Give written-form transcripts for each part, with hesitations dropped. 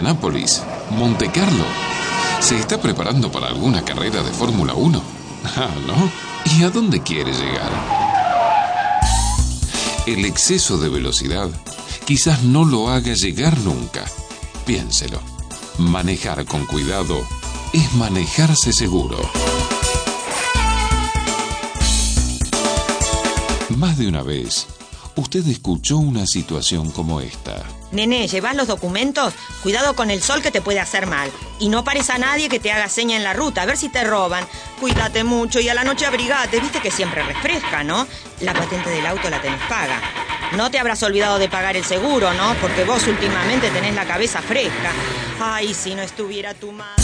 Indianápolis, Montecarlo. ¿Se está preparando para alguna carrera de Fórmula 1? Ah, ¿no? ¿Y a dónde quiere llegar? El exceso de velocidad quizás no lo haga llegar nunca. Piénselo. Manejar con cuidado es manejarse seguro. Más de una vez, usted escuchó una situación como esta. Nene, ¿llevas los documentos? Cuidado con el sol que te puede hacer mal. Y no pares a nadie que te haga seña en la ruta, a ver si te roban. Cuídate mucho y a la noche abrigate. Viste que siempre refresca, ¿no? La patente del auto la tenés paga. No te habrás olvidado de pagar el seguro, ¿no? Porque vos últimamente tenés la cabeza fresca. Ay, si no estuviera tu madre.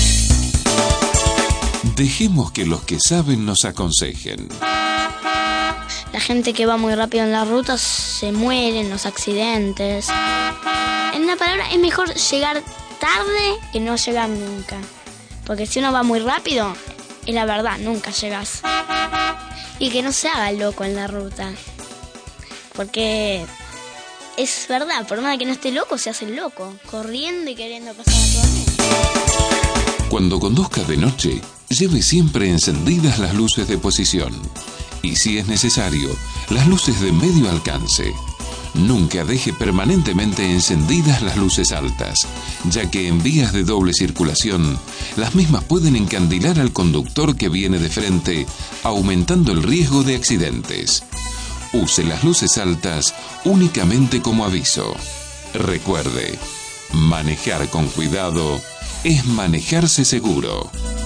Dejemos que los que saben nos aconsejen. La gente que va muy rápido en las rutas se muere en los accidentes. En una palabra, es mejor llegar tarde que no llegar nunca. Porque si uno va muy rápido, es la verdad, nunca llegas. Y que no se haga loco en la ruta. Porque es verdad, por más que no esté loco, se hace loco. Corriendo y queriendo pasar a todo el mundo. Cuando conduzca de noche, lleve siempre encendidas las luces de posición. Y si es necesario, las luces de medio alcance. Nunca deje permanentemente encendidas las luces altas, ya que en vías de doble circulación, las mismas pueden encandilar al conductor que viene de frente, aumentando el riesgo de accidentes. Use las luces altas únicamente como aviso. Recuerde, manejar con cuidado es manejarse seguro.